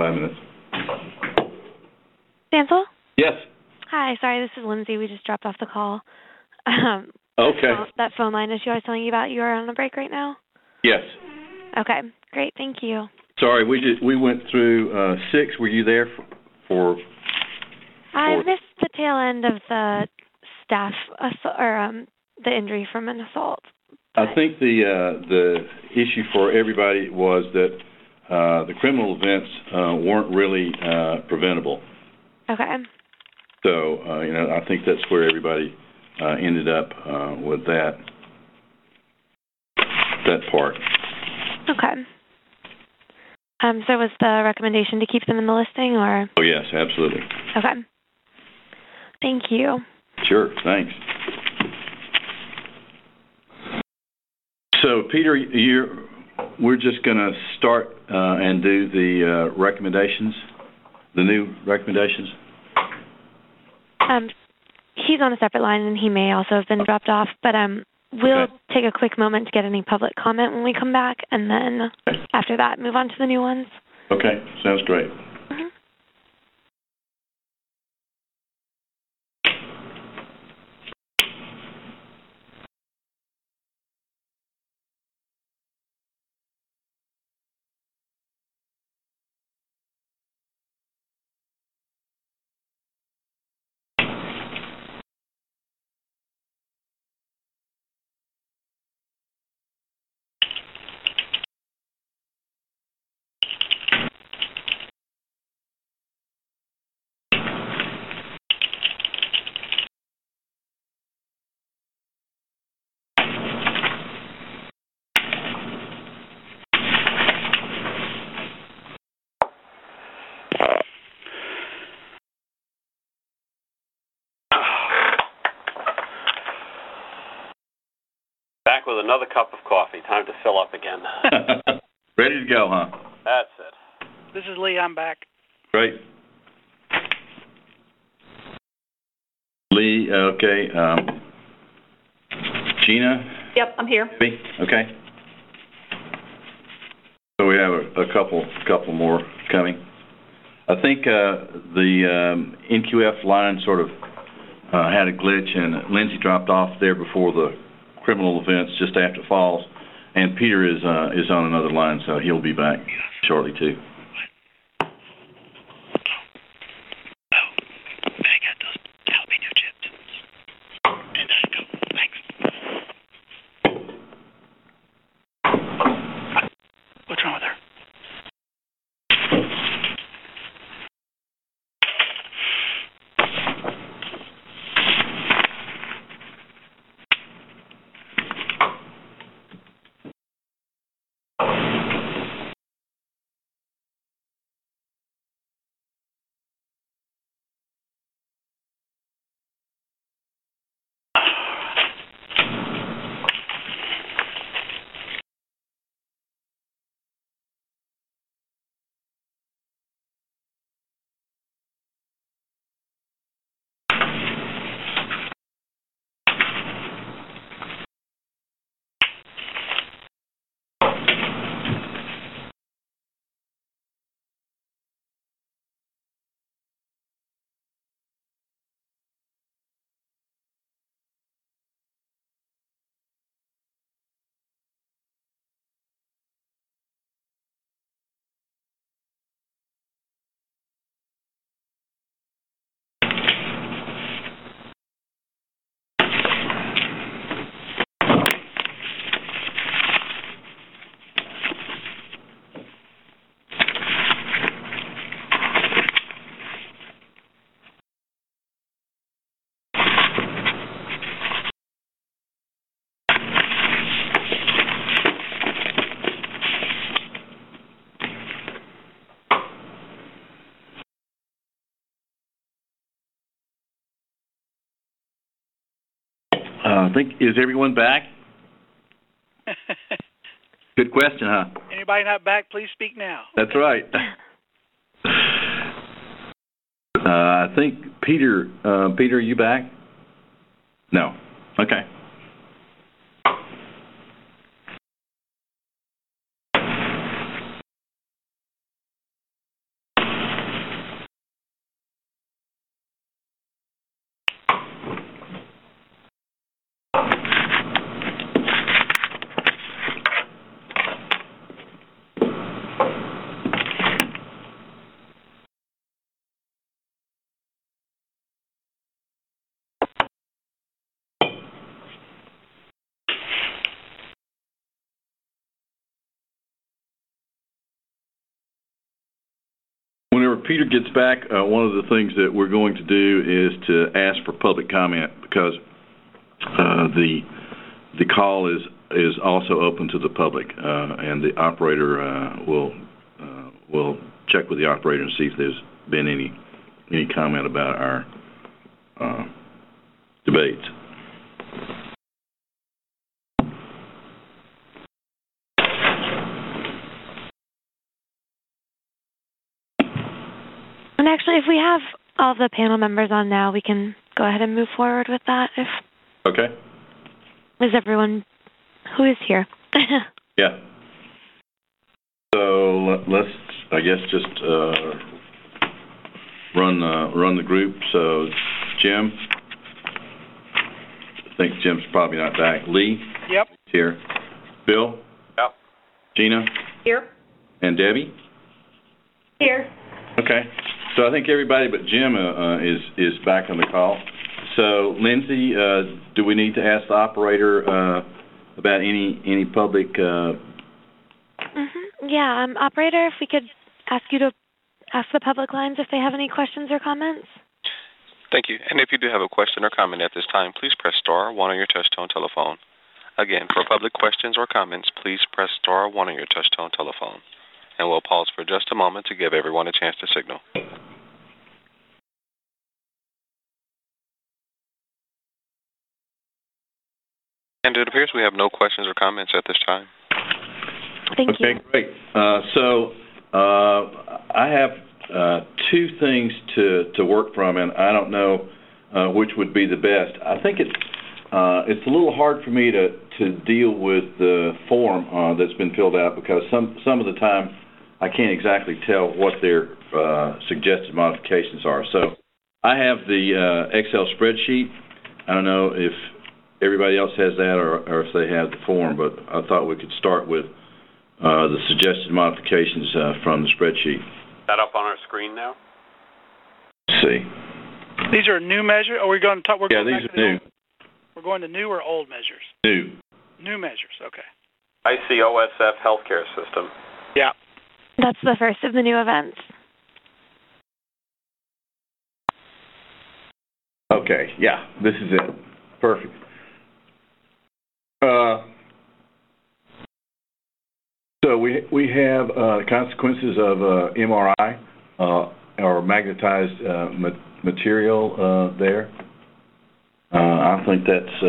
5 minutes. Stansel? Yes. Hi, sorry, this is Lindsay. We just dropped off the call. Okay. That phone line issue I was telling you about, you are on a break right now? Yes. Okay, great, thank you. Sorry, we went through 6. Were you there for I missed the tail end of the staff the injury from an assault. I think the issue for everybody was that the criminal events weren't really preventable. Okay. So, I think that's where everybody ended up with that part. Okay. So was the recommendation to keep them in the listing, or? Oh, yes, absolutely. Okay. Thank you. Sure, thanks. So, Peter, we're just going to start and do the recommendations, the new recommendations. He's on a separate line, and he may also have been dropped off, but we'll take a quick moment to get any public comment when we come back, and then after that, move on to the new ones. Okay, sounds great. Mm-hmm. Back with another cup of coffee. Time to fill up again. Ready to go, huh? That's it. This is Lee. I'm back. Great. Lee, okay. Gina? Yep, I'm here. Okay. So we have a couple more coming. I think the NQF line sort of had a glitch, and Lindsay dropped off there before the criminal events just after falls, and Peter is on another line, so he'll be back shortly too. What's wrong with her? I think, is everyone back? Good question, huh? Anybody not back, please speak now. That's right. I think Peter, are you back? No. Okay. Whenever Peter gets back, one of the things that we're going to do is to ask for public comment, because the call is also open to the public, and the operator will check with the operator and see if there's been any comment about our debates. And actually, if we have all the panel members on now, we can go ahead and move forward with that. Okay. Is everyone who is here? Yeah. So let's, I guess, just run the group. So Jim, I think Jim's probably not back. Lee? Yep. Here. Bill? Yep. Gina? Here. And Debbie? Here. Okay. So I think everybody but Jim is back on the call. So Lindsay, do we need to ask the operator about any public? Yeah, operator, if we could ask you to ask the public lines if they have any questions or comments. Thank you. And if you do have a question or comment at this time, please press star 1 on your touch-tone telephone. Again, for public questions or comments, please press star 1 on your touch-tone telephone. And we'll pause for just a moment to give everyone a chance to signal. And it appears we have no questions or comments at this time. Thank you. Okay, great. So I have two things to work from, and I don't know which would be the best. I think it's a little hard for me to deal with the form that's been filled out, because some of the time I can't exactly tell what their suggested modifications are. So I have the Excel spreadsheet. I don't know if everybody else has that or if they have the form, but I thought we could start with the suggested modifications from the spreadsheet. Is that up on our screen now? Let's see. These are new measures? Are we going to talk? Yeah, these are new. We're going to new or old measures? New. New measures, okay. ICOSF healthcare system. Yeah. That's the first of the new events. Okay, yeah, this is it. Perfect. So we have consequences of MRI or magnetized material there. I think that's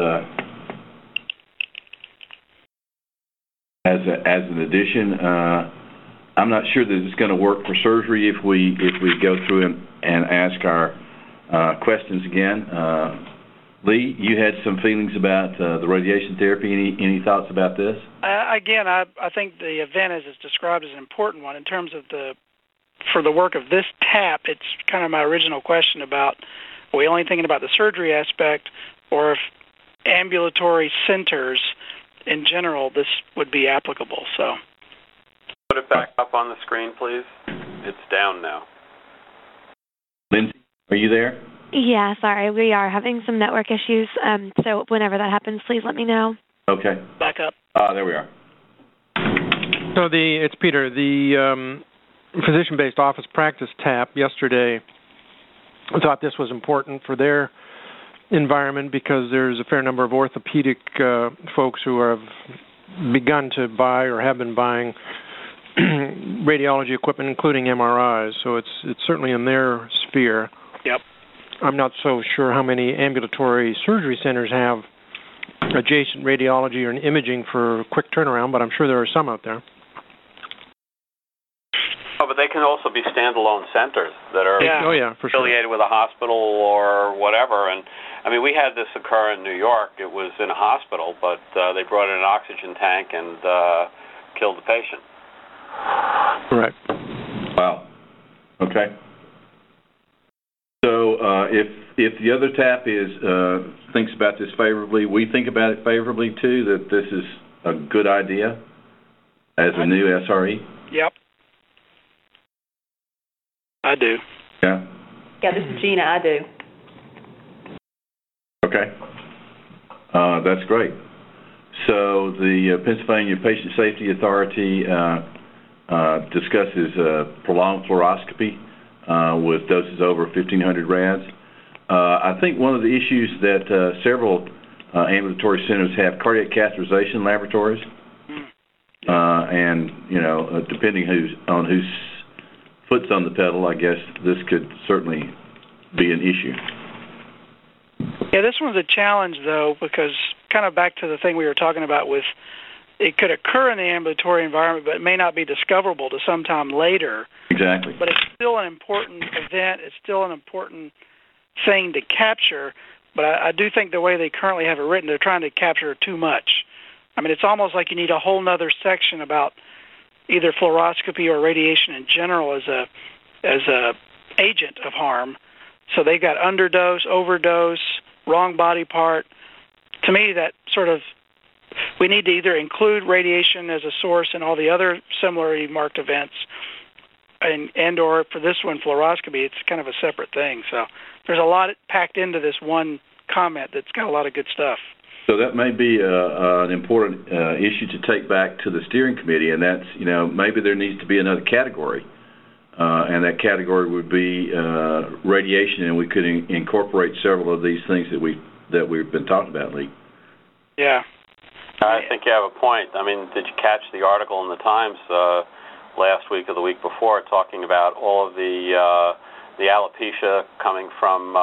as an addition. I'm not sure that it's going to work for surgery if we go through and ask our questions again. Lee, you had some feelings about the radiation therapy. Any thoughts about this? Again, I think the event as it's described is an important one in terms of for the work of this TAP. It's kind of my original question about, are we only thinking about the surgery aspect, or if ambulatory centers in general, this would be applicable. So, put it back up on the screen, please. It's down now. Lindsay, are you there? Yeah, sorry, we are having some network issues. So whenever that happens, please let me know. Okay. Back up. There we are. So it's Peter. The physician-based office practice TAP yesterday thought this was important for their environment, because there's a fair number of orthopedic folks who have begun to buy or have been buying radiology equipment, including MRIs. So it's certainly in their sphere. Yep. I'm not so sure how many ambulatory surgery centers have adjacent radiology or imaging for quick turnaround, but I'm sure there are some out there. Oh, but they can also be standalone centers that are for sure. affiliated with a hospital or whatever. And I mean, we had this occur in New York. It was in a hospital, but they brought in an oxygen tank and killed the patient. Right. Wow. Okay. So if the other TAP thinks about this favorably, we think about it favorably too, that this is a good idea as a new SRE? Yep. I do. Yeah. Yeah, this is Gina. I do. Okay. That's great. So the Pennsylvania Patient Safety Authority discusses prolonged fluoroscopy. with doses over 1,500 rads. I think one of the issues that several ambulatory centers have cardiac catheterization laboratories, and depending on whose foot's on the pedal, I guess this could certainly be an issue. Yeah, this one's a challenge, though, because kind of back to the thing we were talking about with it could occur in the ambulatory environment, but it may not be discoverable to sometime later. Exactly. But it's still an important event. It's still an important thing to capture. But I do think the way they currently have it written, they're trying to capture too much. I mean, it's almost like you need a whole other section about either fluoroscopy or radiation in general as a agent of harm. So they've got underdose, overdose, wrong body part. To me, that sort of, we need to either include radiation as a source in all the other similarly marked events, and or for this one, fluoroscopy, it's kind of a separate thing. So there's a lot packed into this one comment that's got a lot of good stuff. So that may be an important issue to take back to the steering committee, and that's, maybe there needs to be another category, and that category would be radiation, and we could incorporate several of these things that we've been talking about, Lee. Yeah. I think you have a point. I mean, did you catch the article in the Times last week or the week before talking about all of the alopecia coming from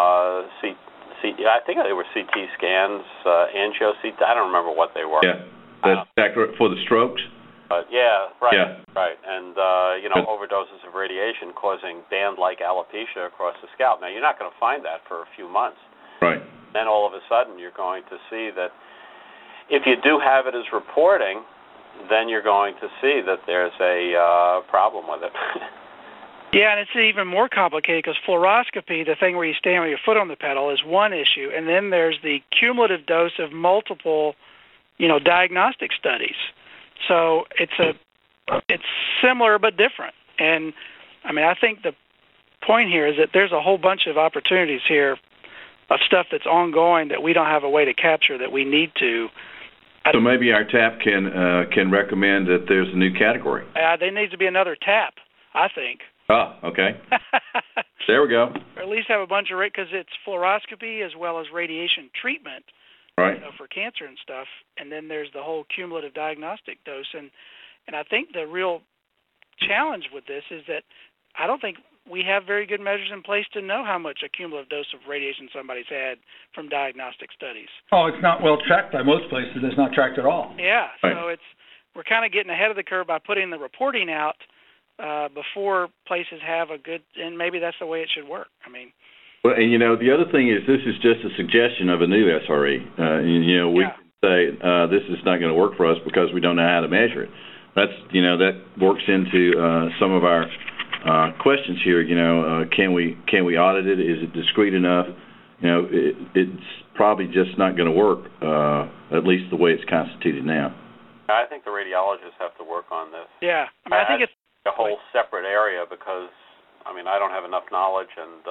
I think they were CT scans, angio CT. I don't remember what they were. Yeah, that's accurate for the strokes. Yeah, right, yeah. Right, and overdoses of radiation causing band-like alopecia across the scalp. Now, you're not going to find that for a few months. Right. Then all of a sudden, you're going to see that if you do have it as reporting, then you're going to see that there's a problem with it. Yeah, and it's even more complicated because fluoroscopy, the thing where you stand with your foot on the pedal, is one issue, and then there's the cumulative dose of multiple, diagnostic studies. So it's similar but different. And I mean, I think the point here is that there's a whole bunch of opportunities here of stuff that's ongoing that we don't have a way to capture that we need to. So maybe our TAP can recommend that there's a new category. There needs to be another TAP, I think. Oh, okay. There we go. Or at least have a bunch of because it's fluoroscopy as well as radiation treatment, right? For cancer and stuff. And then there's the whole cumulative diagnostic dose. And I think the real challenge with this is that I don't think we have very good measures in place to know how much a cumulative dose of radiation somebody's had from diagnostic studies. Oh, it's not well tracked by most places. It's not tracked at all. Yeah, right. So we're kind of getting ahead of the curve by putting the reporting out before places have a good, and maybe that's the way it should work. I mean. Well, and the other thing is this is just a suggestion of a new SRE. We can say this is not going to work for us because we don't know how to measure it. That's that works into some of our questions here. Can we audit it? Is it discrete enough? It's probably just not going to work, at least the way it's constituted now. I think the radiologists have to work on this. Yeah, I think it's a whole separate area because I don't have enough knowledge and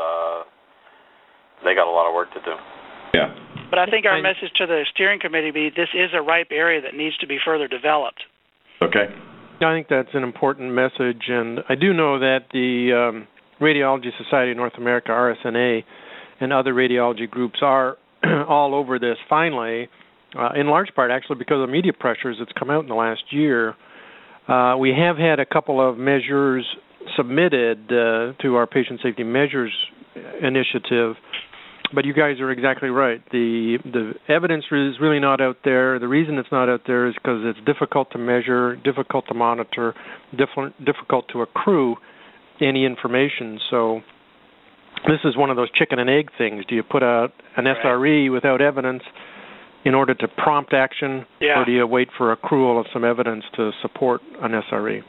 they got a lot of work to do. Yeah. But I think our message to the steering committee be this is a ripe area that needs to be further developed. Okay. I think that's an important message, and I do know that the Radiology Society of North America, RSNA, and other radiology groups are all over this finally, in large part actually because of media pressures that's come out in the last year. We have had a couple of measures submitted to our Patient Safety Measures Initiative, but you guys are exactly right. The evidence is really not out there. The reason it's not out there is because it's difficult to measure, difficult to monitor, difficult to accrue any information. So this is one of those chicken and egg things. Do you put out an SRE without evidence in order to prompt action, or do you wait for accrual of some evidence to support an SRE?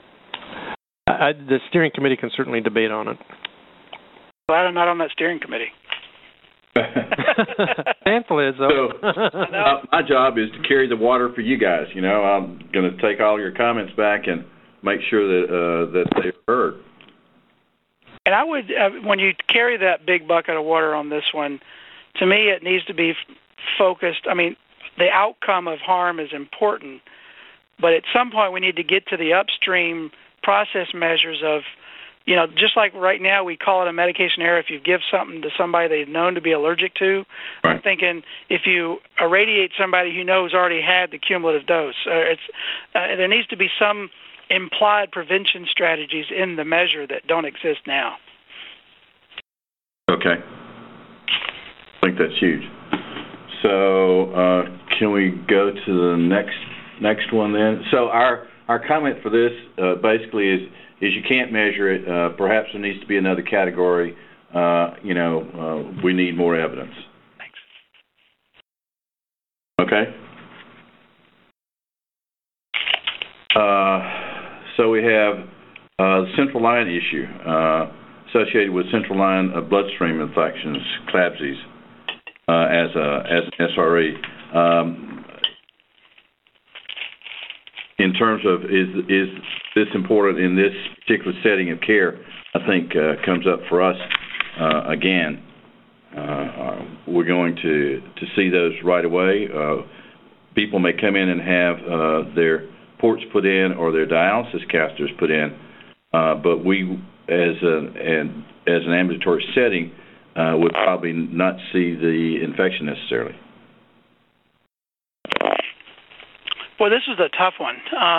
The steering committee can certainly debate on it. Glad I'm not on that steering committee. Thankfully, so my job is to carry the water for you guys. I'm going to take all your comments back and make sure that they're heard. And I would, when you carry that big bucket of water on this one, to me it needs to be focused. I mean, the outcome of harm is important, but at some point we need to get to the upstream process measures of just like right now we call it a medication error if you give something to somebody they've known to be allergic to. Right. I'm thinking if you irradiate somebody who knows already had the cumulative dose, there needs to be some implied prevention strategies in the measure that don't exist now. Okay. I think that's huge. So can we go to the next one then? So our comment for this basically is you can't measure it. Perhaps there needs to be another category. We need more evidence. Thanks. Okay. So we have the central line issue associated with central line bloodstream infections, CLABSIs, as an SRE. In terms of is this important in this particular setting of care, I think comes up for us again. We're going to see those right away. People may come in and have their ports put in or their dialysis catheters put in, but we, as an ambulatory setting, would probably not see the infection necessarily. Well, this is a tough one.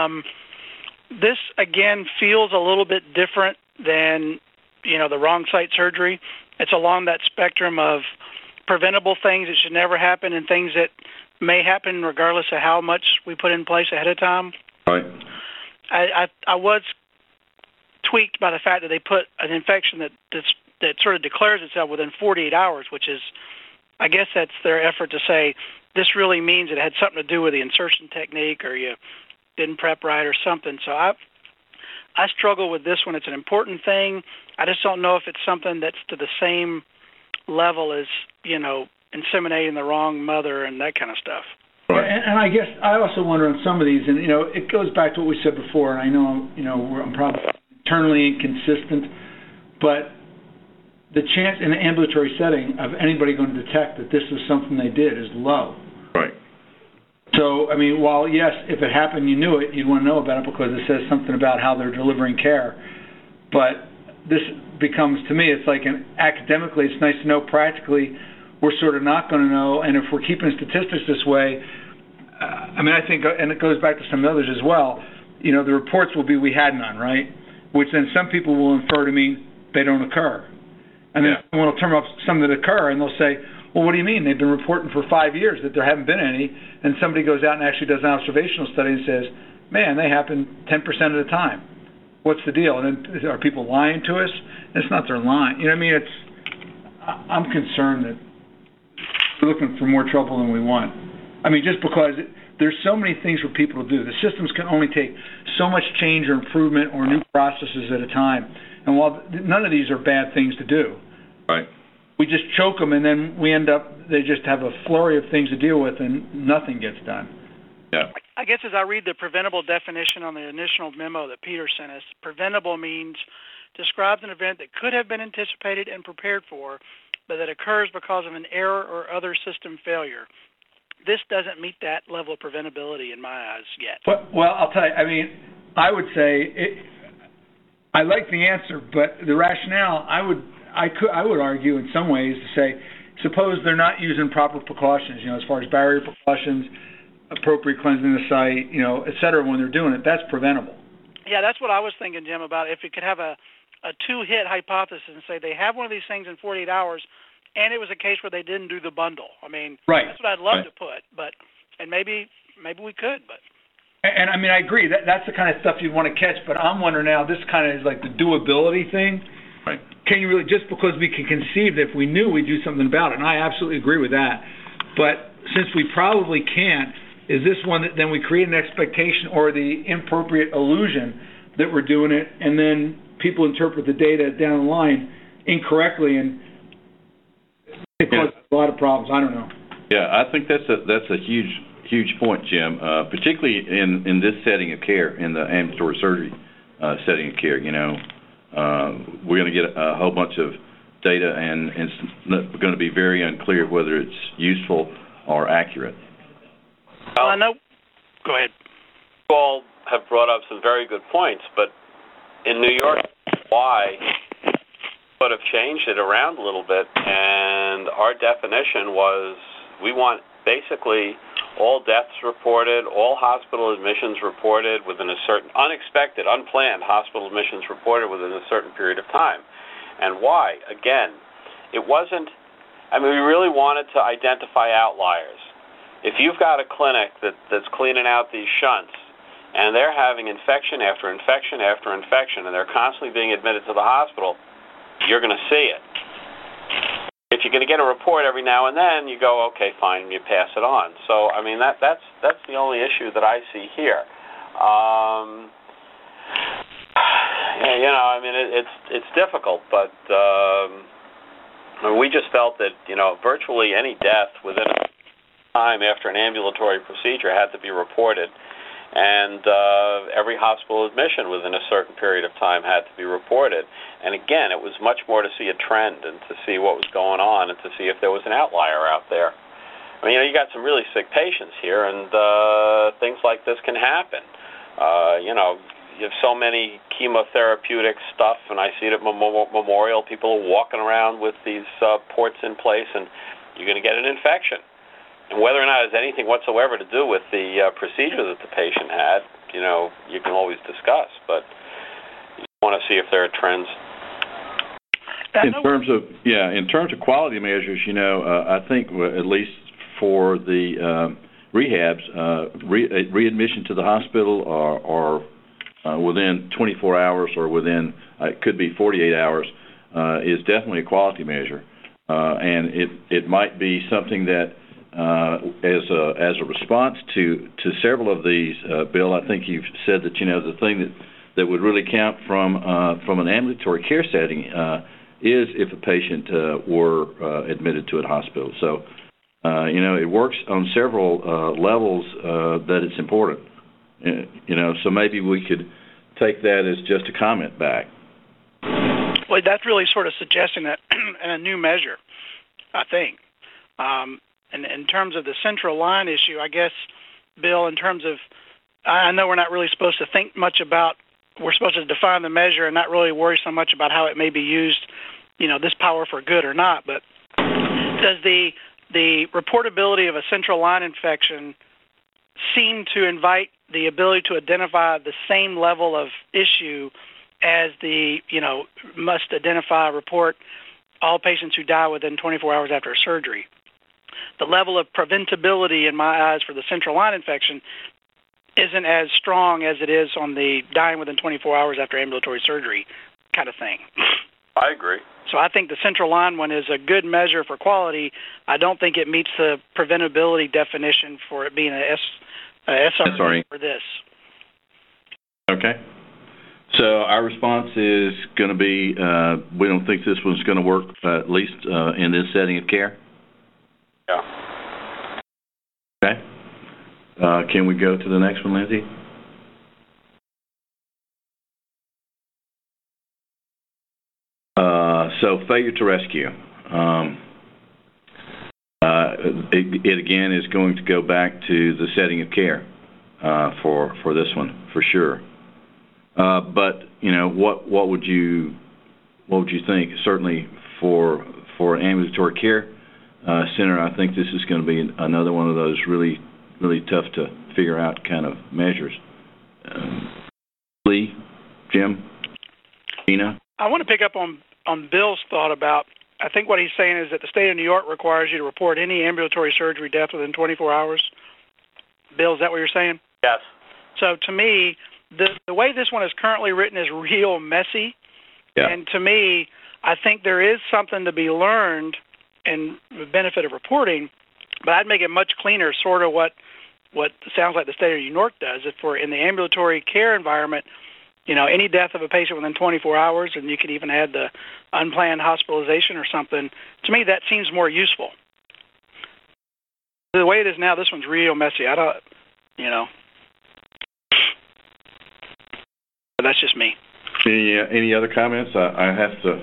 This, again, feels a little bit different than, the wrong site surgery. It's along that spectrum of preventable things that should never happen and things that may happen regardless of how much we put in place ahead of time. Right. I was tweaked by the fact that they put an infection that sort of declares itself within 48 hours, which is, I guess that's their effort to say, this really means it had something to do with the insertion technique or you didn't prep right or something. So I struggle with this one. It's an important thing. I just don't know if it's something that's to the same level as, inseminating the wrong mother and that kind of stuff. Right. And I guess I also wonder on some of these, and, it goes back to what we said before, and I know, I'm probably internally inconsistent, but the chance in an ambulatory setting of anybody going to detect that this is something they did is low. Right. So, while, yes, if it happened, you knew it, you'd want to know about it because it says something about how they're delivering care. But this becomes, to me, it's like academically, it's nice to know. Practically, we're sort of not going to know. And if we're keeping statistics this way, I think, and it goes back to some others as well, the reports will be we had none, right? Which then some people will infer to mean they don't occur. And then someone will turn up some that occur, and they'll say, well, what do you mean? They've been reporting for 5 years that there haven't been any, and somebody goes out and actually does an observational study and says, man, they happen 10% of the time. What's the deal? And then are people lying to us? It's not they're lying. I'm concerned that we're looking for more trouble than we want. Just because there's so many things for people to do. The systems can only take so much change or improvement or new processes at a time. And while none of these are bad things to do, right, we just choke them, and then they just have a flurry of things to deal with, and nothing gets done. Yeah. I guess as I read the preventable definition on the initial memo that Peter sent us, preventable means describes an event that could have been anticipated and prepared for, but that occurs because of an error or other system failure. This doesn't meet that level of preventability in my eyes yet. Well, I'll tell you, I would say I like the answer, but the rationale, I would argue in some ways to say, suppose they're not using proper precautions, as far as barrier precautions, appropriate cleansing the site, et cetera, when they're doing it, that's preventable. Yeah, that's what I was thinking, Jim, about if you could have a two-hit hypothesis and say they have one of these things in 48 hours, and it was a case where they didn't do the bundle. Right. That's what I'd love to put, and maybe we could, but. And I agree that's the kind of stuff you'd want to catch, but I'm wondering now, this kind of is like the doability thing. Right. Can you really, just because we can conceive that if we knew we'd do something about it, and I absolutely agree with that, but since we probably can't, is this one that then we create an expectation or the inappropriate illusion that we're doing it, and then people interpret the data down the line incorrectly, and it causes a lot of problems. I don't know. Yeah, I think that's a huge point, Jim, particularly in this setting of care, in the ambulatory surgery setting of care. We're going to get a whole bunch of data, and it's going to be very unclear whether it's useful or accurate. Well, I know. Go ahead. You all have brought up some very good points, but in New York, why could have changed it around a little bit, and our definition was we want basically all deaths reported, all hospital admissions reported within a certain unexpected, unplanned hospital admissions reported within a certain period of time. And why? Again, it wasn't, I mean, we really wanted to identify outliers. If you've got a clinic that's cleaning out these shunts, and they're having infection after infection after infection, and they're constantly being admitted to the hospital, you're going to see it. If you're going to get a report every now and then, you go, okay, fine, you pass it on. So, I mean, that's the only issue that I see here. You know, I mean, it's difficult, but we just felt that, you know, virtually any death within a time after an ambulatory procedure had to be reported, and every hospital admission within a certain period of time had to be reported. And again, it was much more to see a trend and to see what was going on and to see if there was an outlier out there. I mean, you know, you got some really sick patients here, and things like this can happen. You know, you have so many chemotherapeutic stuff, and I see it at Memorial. People are walking around with these ports in place, and you're going to get an infection. And whether or not it has anything whatsoever to do with the procedure that the patient had, you know, you can always discuss. But you want to see if there are trends. In terms of quality measures, you know, I think at least for the rehabs, readmission to the hospital or within 24 hours or within, it could be 48 hours, is definitely a quality measure. And it might be something that as a response to several of these, Bill, I think you've said that, you know, the thing that would really count from an ambulatory care setting is if a patient were admitted to a hospital. So, you know, it works on several levels that it's important. You know, so maybe we could take that as just a comment back. Well, that's really sort of suggesting that a new measure, I think. And in terms of the central line issue, I guess, Bill, in terms of, I know we're not really supposed to think much about, we're supposed to define the measure and not really worry so much about how it may be used, you know, this power for good or not, but does the reportability of a central line infection seem to invite the ability to identify the same level of issue as the, you know, must identify, report all patients who die within 24 hours after a surgery? The level of preventability, in my eyes, for the central line infection isn't as strong as it is on the dying within 24 hours after ambulatory surgery kind of thing. I agree. So I think the central line one is a good measure for quality. I don't think it meets the preventability definition for it being a SRE for this. Okay. So our response is going to be we don't think this one's going to work, at least in this setting of care? Yeah. Okay. Can we go to the next one, Lindsay? So failure to rescue. It again is going to go back to the setting of care for this one for sure. But you know, what would you think? Certainly for an ambulatory care center, I think this is going to be another one of those really tough to figure out kind of measures. Lee, Jim, Tina? I want to pick up on Bill's thought about, I think what he's saying is that the state of New York requires you to report any ambulatory surgery death within 24 hours. Bill, is that what you're saying? Yes. So to me, the way this one is currently written is real messy. Yeah. And to me, I think there is something to be learned in the benefit of reporting, but I'd make it much cleaner, sort of what sounds like the state of New York does. If we're in the ambulatory care environment, you know, any death of a patient within 24 hours, and you could even add the unplanned hospitalization or something, to me that seems more useful. The way it is now, this one's real messy. I don't, you know. But that's just me. Any other comments? I have to.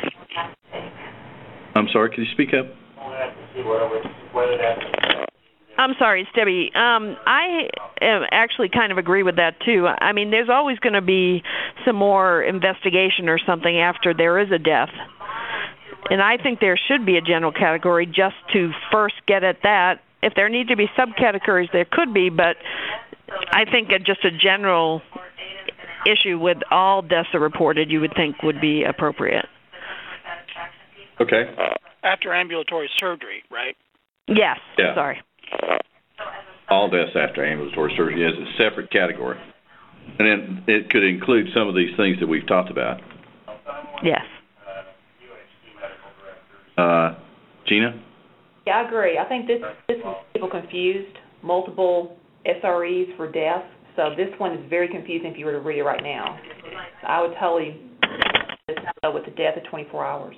I'm sorry, can you speak up? I'm sorry, it's Debbie. I actually kind of agree with that, too. I mean, there's always going to be some more investigation or something after there is a death. And I think there should be a general category just to first get at that. If there need to be subcategories, there could be, but I think just a general issue with all deaths are reported, you would think would be appropriate. Okay. After ambulatory surgery, right? Yes. Yeah. Sorry. All deaths after ambulatory surgery is a separate category. And then it could include some of these things that we've talked about. Yes. Gina? Yeah, I agree. I think this is people confused, multiple SREs for death. So this one is very confusing if you were to read it right now. I would totally go with the death of 24 hours.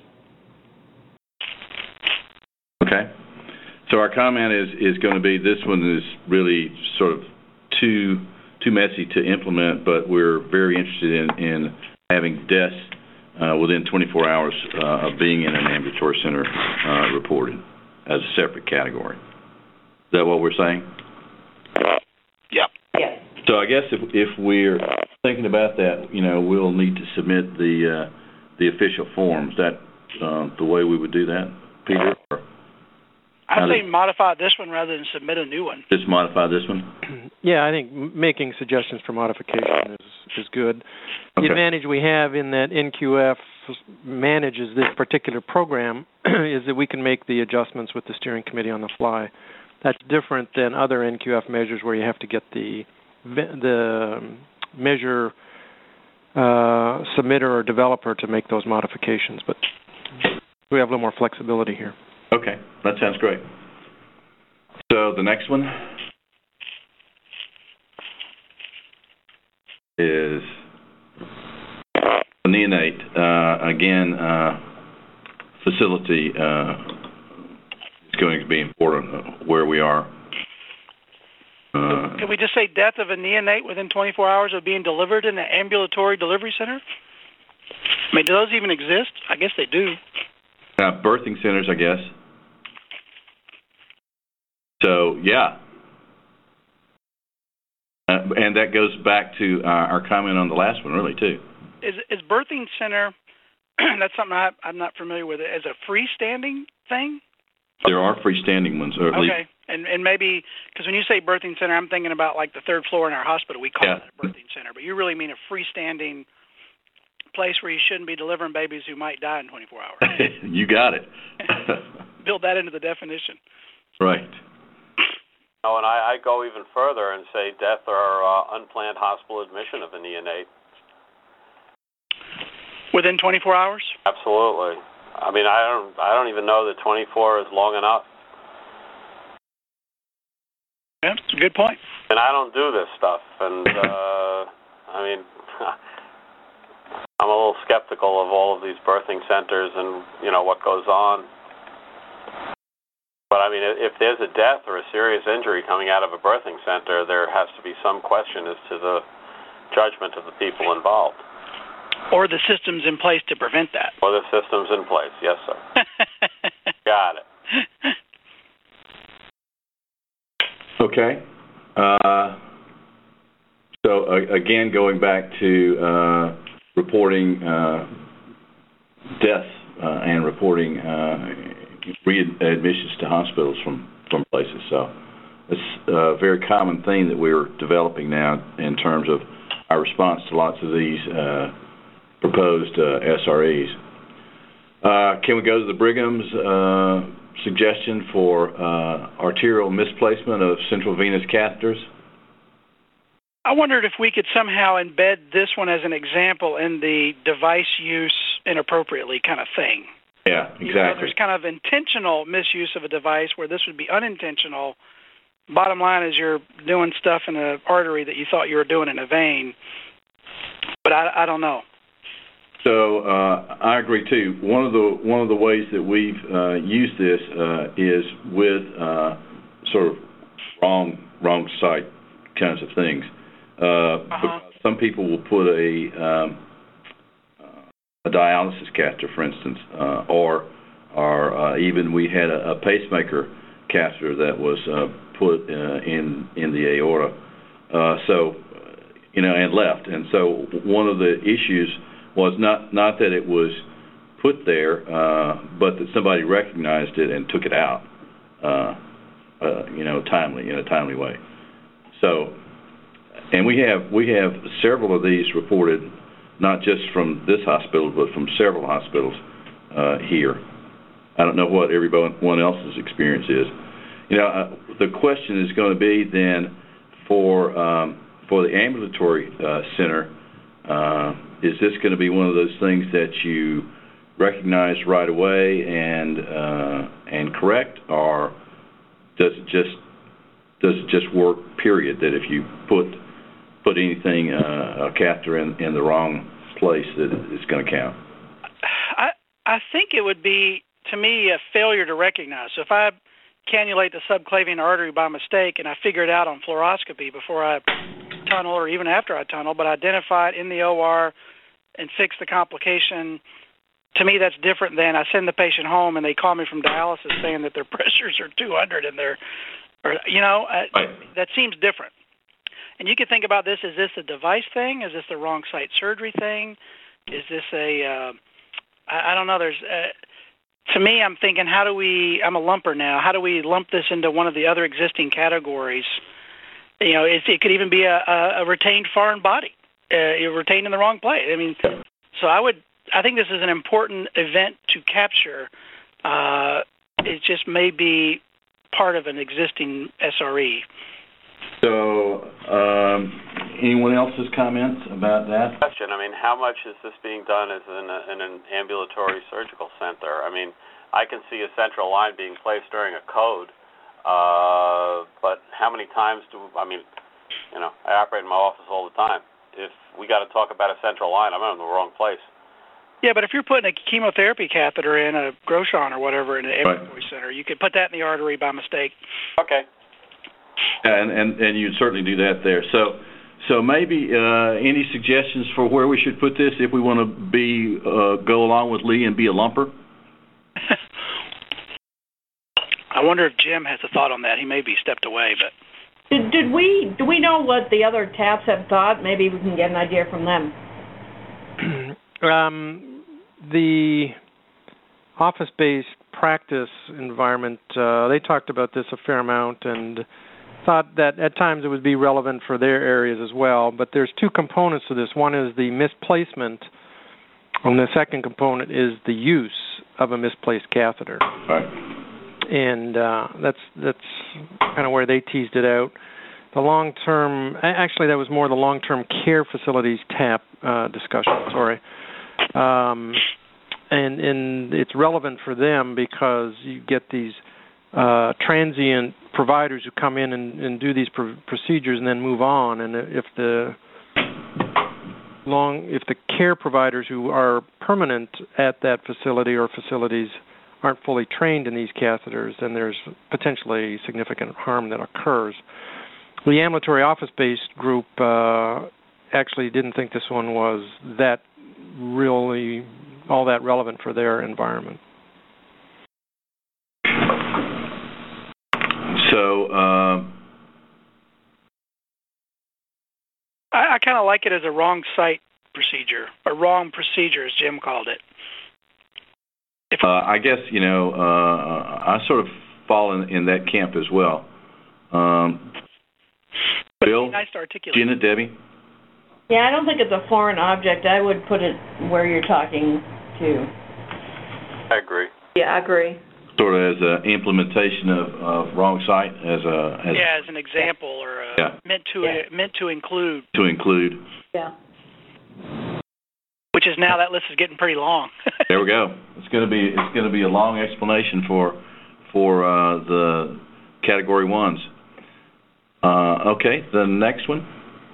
Okay. So our comment is going to be this one is really sort of too messy to implement, but we're very interested in having deaths within 24 hours of being in an ambulatory center reported as a separate category. Is that what we're saying? Yep. Yes. So I guess if we're thinking about that, we'll need to submit the official form. Is that the way we would do that, Peter? Or I'd say modify this one rather than submit a new one. Just modify this one? Yeah, I think making suggestions for modification is good. Okay. The advantage we have in that NQF manages this particular program is that we can make the adjustments with the steering committee on the fly. That's different than other NQF measures where you have to get the measure submitter or developer to make those modifications, but we have a little more flexibility here. Okay, that sounds great. So the next one is the neonate. Again, facility is going to be important where we are. Can we just say death of a neonate within 24 hours of being delivered in an ambulatory delivery center? I mean, do those even exist? I guess they do. Birthing centers, I guess. So, yeah. And that goes back to our comment on the last one, really, too. Is birthing center, that's something I'm not familiar with, as a freestanding thing? There are freestanding ones. Or at least. And maybe, because when you say birthing center, I'm thinking about like the third floor in our hospital. We call it a birthing center. But you really mean a freestanding place where you shouldn't be delivering babies who might die in 24 hours. You got it. Build that into the definition. Right. Oh, and I go even further and say death or unplanned hospital admission of a neonate. Within 24 hours? Absolutely. I mean, I don't even know that 24 is long enough. Yeah, it's a good point. And I don't do this stuff, and I mean, I'm a little skeptical of all of these birthing centers and what goes on. But I mean, if there's a death or a serious injury coming out of a birthing center, there has to be some question as to the judgment of the people involved. Or the systems in place to prevent that. Or the systems in place, yes, sir. Got it. Okay. So again, going back to reporting deaths and reporting readmissions to hospitals from places. So it's a very common theme that we're developing now in terms of our response to lots of these proposed SREs. Can we go to the Brigham's suggestion for arterial misplacement of central venous catheters? I wondered if we could somehow embed this one as an example in the device use inappropriately kind of thing. Yeah, exactly. There's kind of intentional misuse of a device where this would be unintentional. Bottom line is you're doing stuff in an artery that you thought you were doing in a vein. But I don't know. So I agree too. One of the ways that we've used this is with sort of wrong site kinds of things. Because some people will put a dialysis catheter, for instance, or even we had a pacemaker catheter that was put in the aorta. And left. And so one of the issues was not that it was put there, but that somebody recognized it and took it out, in a timely way. So, and we have several of these reported, not just from this hospital, but from several hospitals here. I don't know what everyone else's experience is. The question is going to be then for the ambulatory center, is this going to be one of those things that you recognize right away and correct, or does it just work? Period. That if you put anything a catheter in the wrong place, that it's going to count. I think it would be, to me, a failure to recognize. So if I cannulate the subclavian artery by mistake and I figure it out on fluoroscopy before I tunnel or even after I tunnel, but identify it in the OR and fix the complication, to me that's different than I send the patient home and they call me from dialysis saying that their pressures are 200 and that seems different. And you can think about this: is this a device thing? Is this the wrong site surgery thing? Is this I don't know. To me, I'm thinking, I'm a lumper now, how do we lump this into one of the other existing categories? It could even be a retained foreign body, retained in the wrong place. So I think this is an important event to capture. It just may be part of an existing SRE. So, anyone else's comments about that? Question. How much is this being done as in an ambulatory surgical center? I can see a central line being placed during a code, but how many times I operate in my office all the time. If we got to talk about a central line, I'm in the wrong place. Yeah, but if you're putting a chemotherapy catheter in a Groshon or whatever in an ambulatory center, you could put that in the artery by mistake. Okay. And you'd certainly do that there. So maybe any suggestions for where we should put this if we want to go along with Lee and be a lumper? I wonder if Jim has a thought on that. He may be stepped away, but do we know what the other TAPs have thought? Maybe we can get an idea from them. The office-based practice environment, they talked about this a fair amount and thought that at times it would be relevant for their areas as well. But there's two components to this. One is the misplacement, and the second component is the use of a misplaced catheter. Right. And that's kind of where they teased it out. The long-term, actually that was more the long-term care facilities TAP discussion, sorry. And it's relevant for them because you get these transient providers who come in and do these procedures and then move on. And if the care providers who are permanent at that facility or facilities aren't fully trained in these catheters, then there's potentially significant harm that occurs. The ambulatory office-based group actually didn't think this one was that really all that relevant for their environment. So I kind of like it as a wrong site procedure, a wrong procedure, as Jim called it. I guess, I sort of fall in that camp as well. But Bill, it's nice to articulate. Gina, Debbie? Yeah, I don't think it's a foreign object. I would put it where you're talking to. I agree. Yeah, I agree. Sort of as an implementation of wrong site, as an example, or meant to include. To include. Yeah. Which is now that list is getting pretty long. There we go. It's going to be a long explanation for the category ones. Okay, the next one.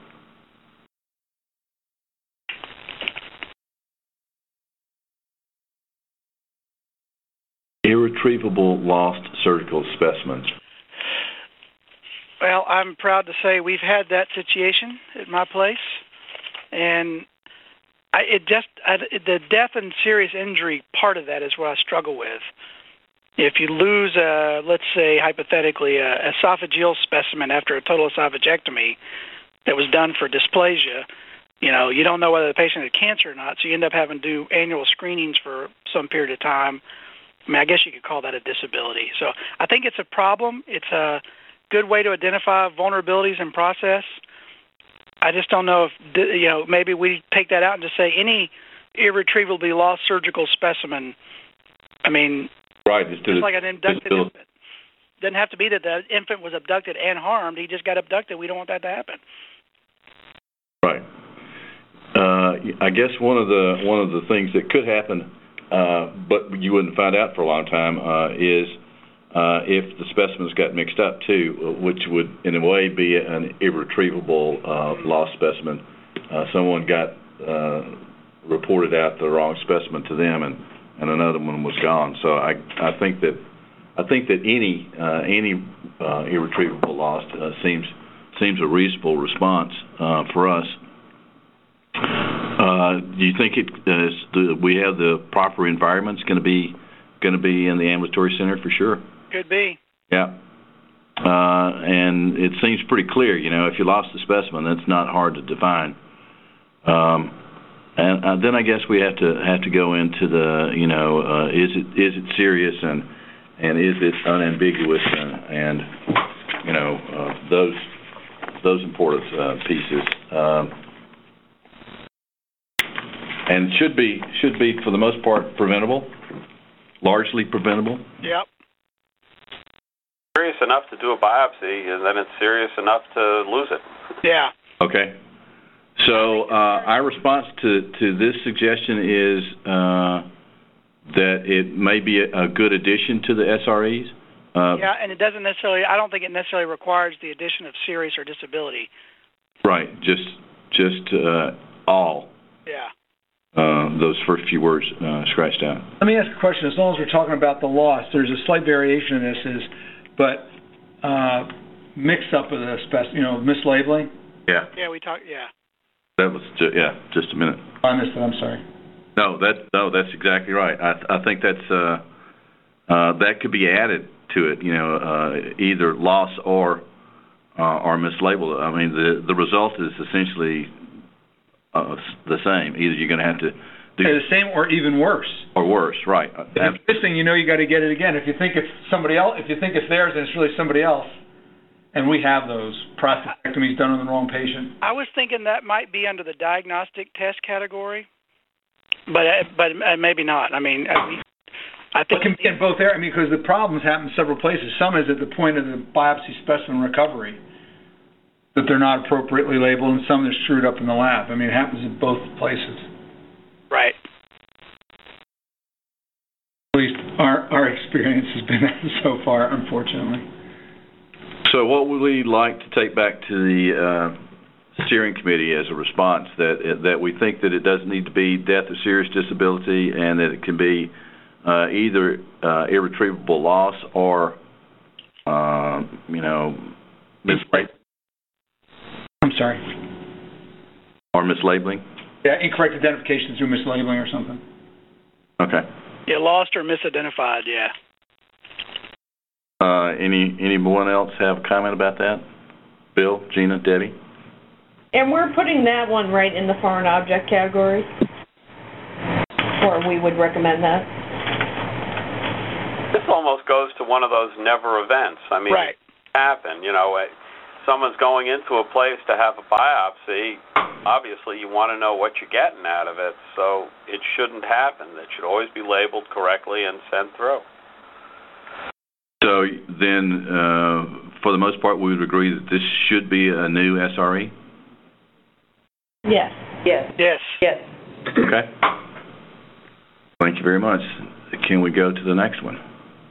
Irretrievable lost surgical specimens. Well, I'm proud to say we've had that situation at my place, and the death and serious injury part of that is what I struggle with. if you lose, let's say hypothetically, a esophageal specimen after a total esophagectomy that was done for dysplasia, you don't know whether the patient had cancer or not, so you end up having to do annual screenings for some period of time. I mean, I guess you could call that a disability. So I think it's a problem. It's a good way to identify vulnerabilities in process. I just don't know if, maybe we take that out and just say any irretrievably lost surgical specimen. I mean, right, just like an abducted infant. Doesn't have to be that the infant was abducted and harmed. He just got abducted. We don't want that to happen. Right. I guess one of the things that could happen, but you wouldn't find out for a long time, is if the specimens got mixed up too, which would in a way be an irretrievable lost specimen. Someone got reported out the wrong specimen to them, and another one was gone. So I think that any irretrievable loss seems a reasonable response for us. Do you think we have the proper environments going to be in the ambulatory center for sure? Could be. Yeah. And it seems pretty clear, if you lost the specimen, that's not hard to define. And then I guess we have to go into the, is it serious and is it unambiguous and those important pieces. And should be for the most part preventable, largely preventable. Yep. Serious enough to do a biopsy, and then it's serious enough to lose it. Yeah. Okay. So our response to this suggestion is that it may be a good addition to the SREs. Yeah, and it doesn't necessarily. I don't think it necessarily requires the addition of serious or disability. Right. Just all. Yeah. Those first few words scratched out. Let me ask a question. As long as we're talking about the loss, there's a slight variation in this, but mix up of the mislabeling. Yeah. Yeah, we talked. Yeah. That was just a minute. I missed it. I'm sorry. No, that's exactly right. I think that's that could be added to it. Either loss or mislabeled. I mean, the result is essentially the same. Either you're going to have to do the same or even worse. Or worse, right? If it's missing, you got to get it again. If you think it's somebody else, if you think it's theirs, and it's really somebody else. And we have those prostatectomies done on the wrong patient. I was thinking that might be under the diagnostic test category, but maybe not. I mean, I think it can be in both areas. I mean, because the problems happen several places. Some is at the point of the biopsy specimen recovery that they're not appropriately labeled, and some are screwed up in the lab. I mean, it happens in both places. Right. At least our experience has been so far, unfortunately. So what would we like to take back to the steering committee as a response that we think that it doesn't need to be death or serious disability, and that it can be either irretrievable loss or mislabeling? I'm sorry. Or mislabeling? Yeah, incorrect identification through mislabeling or something. Okay. Yeah, lost or misidentified, yeah. Anyone else have a comment about that? Bill, Gina, Debbie? And we're putting that one right in the foreign object category, or we would recommend that. This almost goes to one of those never events. I mean, right. It happen. Someone's going into a place to have a biopsy. Obviously, you want to know what you're getting out of it, so it shouldn't happen. It should always be labeled correctly and sent through. So then, for the most part, we would agree that this should be a new SRE? Yes. Yes. Yes. Yes. Okay. Thank you very much. Can we go to the next one?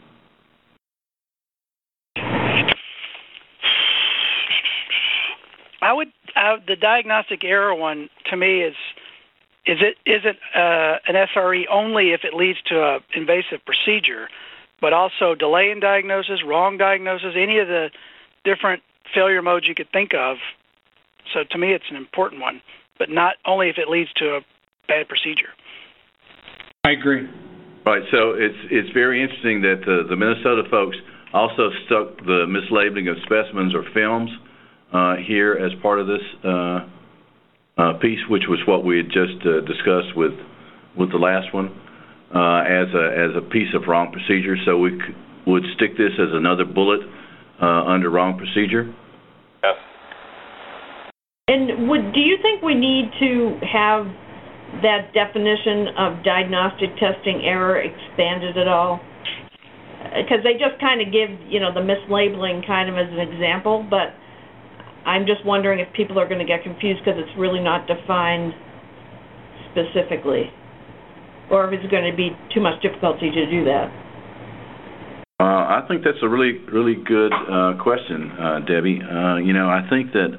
The diagnostic error one, to me, is it an SRE only if it leads to an invasive procedure, but also delay in diagnosis, wrong diagnosis, any of the different failure modes you could think of. So to me, it's an important one, but not only if it leads to a bad procedure. I agree. Right. So it's very interesting that the Minnesota folks also stuck the mislabeling of specimens or films here as part of this piece, which was what we had just discussed with the last one, as a piece of wrong procedure. So we would stick this as another bullet under wrong procedure. Yes. And do you think we need to have that definition of diagnostic testing error expanded at all? Because they just kind of give, the mislabeling kind of as an example, but I'm just wondering if people are going to get confused because it's really not defined specifically, or if it's going to be too much difficulty to do that. I think that's a really, really good question, Debbie. I think that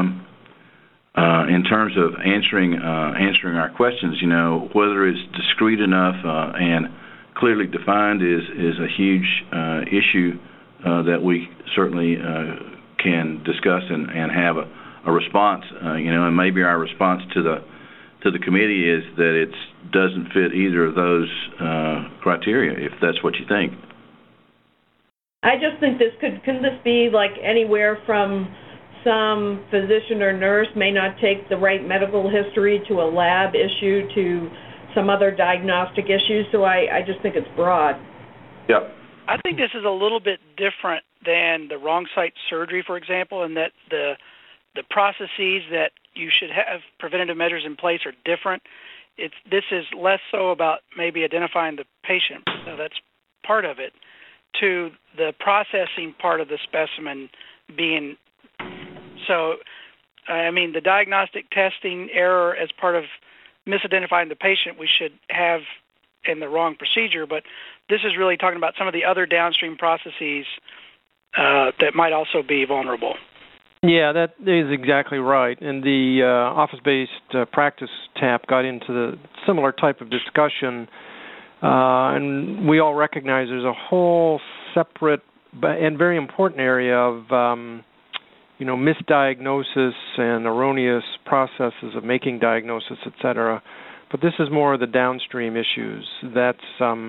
in terms of answering our questions, whether it's discrete enough and clearly defined is a huge issue that we certainly can discuss and have a response. And maybe our response to the committee is that it doesn't fit either of those criteria, if that's what you think. I just think can this be like anywhere from some physician or nurse may not take the right medical history to a lab issue to some other diagnostic issues, so I just think it's broad. Yep. I think this is a little bit different than the wrong site surgery, for example, in that the processes that you should have preventative measures in place are different. This is less so about maybe identifying the patient, so that's part of it, to the processing part of the specimen being. So, the diagnostic testing error as part of misidentifying the patient we should have in the wrong procedure, but this is really talking about some of the other downstream processes that might also be vulnerable. Yeah, that is exactly right. And the office-based practice TAP got into the similar type of discussion, and we all recognize there's a whole separate and very important area of misdiagnosis and erroneous processes of making diagnosis, et cetera. But this is more of the downstream issues. That's,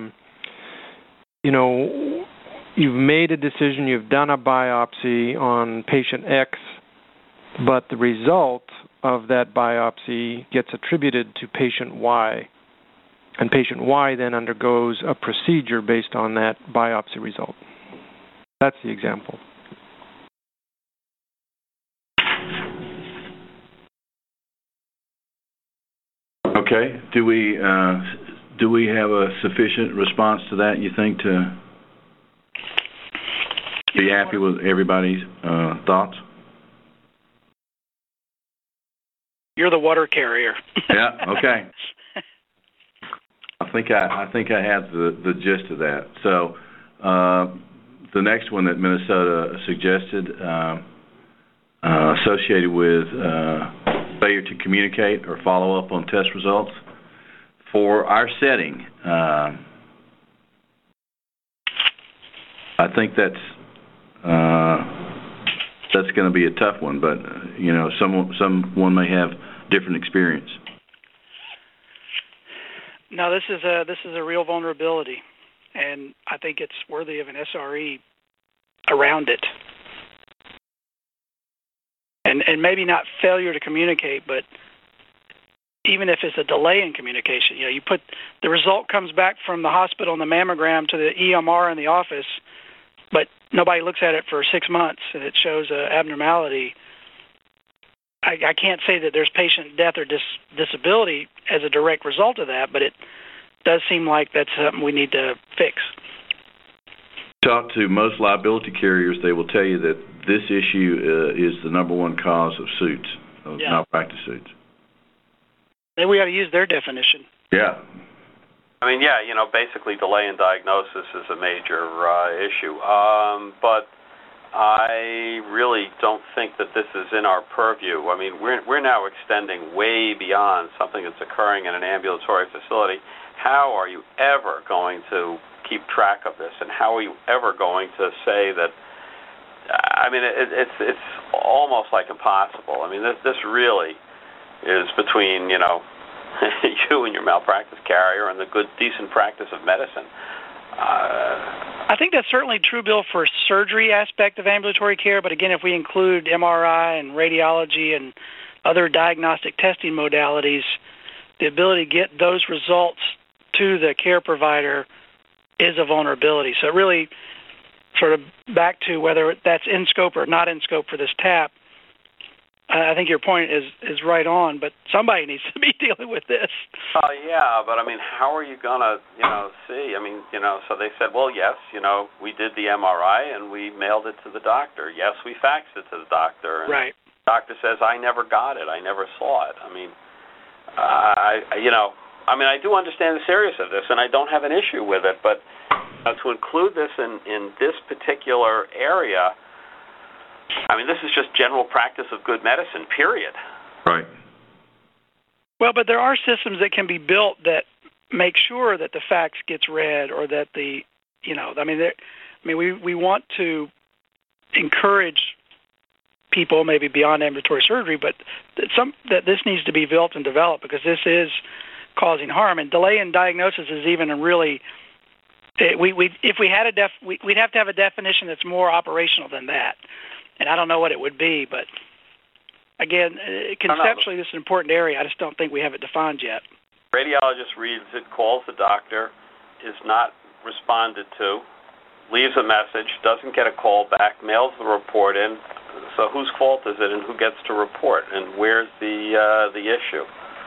you've made a decision, you've done a biopsy on patient X, but the result of that biopsy gets attributed to patient Y. And patient Y then undergoes a procedure based on that biopsy result. That's the example. Okay. Do we have a sufficient response to that, you think, to be happy with everybody's thoughts? You're the water carrier. Yeah. Okay. I think I have the gist of that. So the next one that Minnesota suggested, associated with failure to communicate or follow up on test results. For our setting, I think that's going to be a tough one, but someone may have different experience. No, this is a real vulnerability, and I think it's worthy of an SRE around it. And maybe not failure to communicate, but even if it's a delay in communication, you put the result comes back from the hospital and the mammogram to the EMR in the office, but nobody looks at it for 6 months and it shows an abnormality. I can't say that there's patient death or disability as a direct result of that, but it does seem like that's something we need to fix. Talk to most liability carriers, they will tell you that this issue is the number one cause of suits, of malpractice suits. Then we ought to use their definition. Yeah. Basically delay in diagnosis is a major issue. But I really don't think that this is in our purview. We're now extending way beyond something that's occurring in an ambulatory facility. How are you ever going to keep track of this, and how are you ever going to say that? It's almost like impossible. This really is between you and your malpractice carrier and the good, decent practice of medicine. I think that's certainly true, Bill, for surgery aspect of ambulatory care. But again, if we include MRI and radiology and other diagnostic testing modalities, the ability to get those results to the care provider is a vulnerability. So really, sort of back to whether that's in scope or not in scope for this TAP, I think your point is right on, but somebody needs to be dealing with this. Yeah, but I mean, how are you going to, see? I mean, so they said, well, yes, we did the MRI and we mailed it to the doctor. Yes, we faxed it to the doctor. And right. The doctor says, I never got it. I never saw it. I mean, I do understand the seriousness of this, and I don't have an issue with it, but to include this in this particular area, I mean, this is just general practice of good medicine, period. Right. Well, but there are systems that can be built that make sure that the fax gets read, or that we want to encourage people, maybe beyond ambulatory surgery, but that this needs to be built and developed, because this is causing harm. And delay in diagnosis is even a really, if we had we'd have to have a definition that's more operational than that. And I don't know what it would be, but again, conceptually, this is an important area. I just don't think we have it defined yet. Radiologist reads it, calls the doctor, is not responded to, leaves a message, doesn't get a call back, mails the report in. So whose fault is it, and who gets to report, and where's the issue?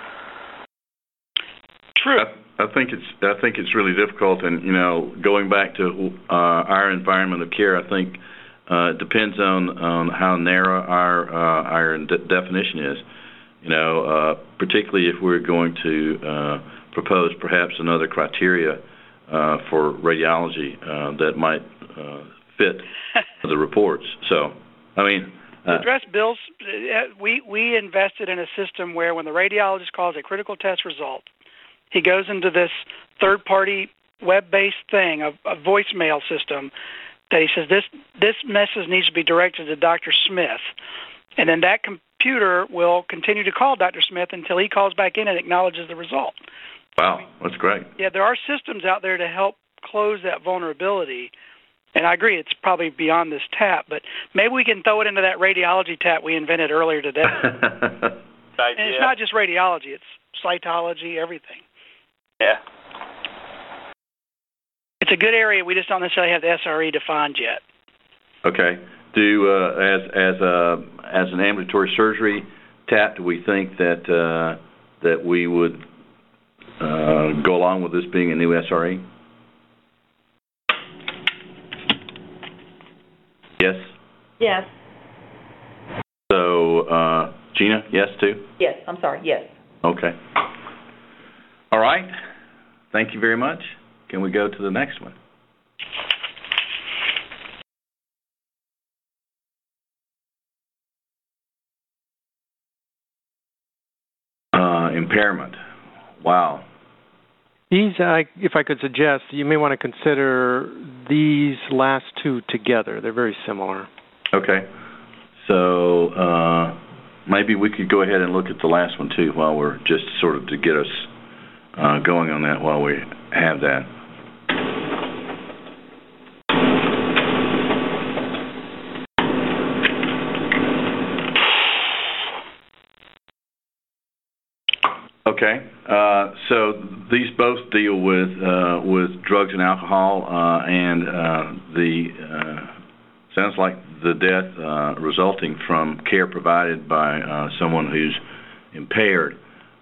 True. I think it's really difficult, and going back to our environment of care, I think it depends on how narrow our definition is. Particularly if we're going to propose perhaps another criteria for radiology that might fit the reports. So, I mean, to address Bill's, we invested in a system where when the radiologist calls a critical test result, he goes into this third-party web-based thing, a voicemail system, that he says, this message needs to be directed to Dr. Smith. And then that computer will continue to call Dr. Smith until he calls back in and acknowledges the result. Wow, that's great. Yeah, there are systems out there to help close that vulnerability. And I agree, it's probably beyond this TAP, but maybe we can throw it into that radiology TAP we invented earlier today. And it's not just radiology, it's cytology, everything. Yeah. It's a good area. We just don't necessarily have the SRE defined yet. Okay. As an ambulatory surgery TAP, do we think that we would go along with this being a new SRE? Yes. Yes. So, Gina, yes too? Yes. I'm sorry. Yes. Okay. All right. Thank you very much. Can we go to the next one? Impairment. Wow. These, if I could suggest, you may want to consider these last two together. They're very similar. Okay. So maybe we could go ahead and look at the last one too, while we're just sort of to get us going on that while we have that. Okay, so these both deal with drugs and alcohol, and sounds like the death resulting from care provided by someone who's impaired.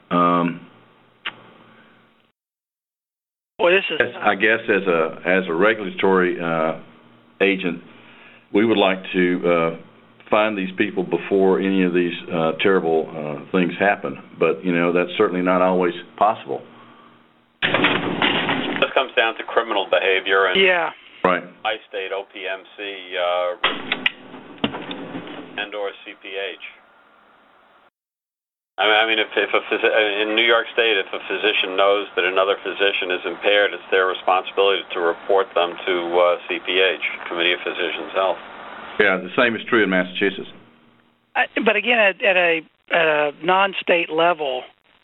Well, this is. I guess as a regulatory agent, we would like to find these people before any of these terrible things happen. But, that's certainly not always possible. This comes down to criminal behavior and right. I-State, OPMC, and or CPH. I mean, if in New York State, if a physician knows that another physician is impaired, it's their responsibility to report them to CPH, Committee of Physicians' Health. Yeah, the same is true in Massachusetts. But again, at a non-state level,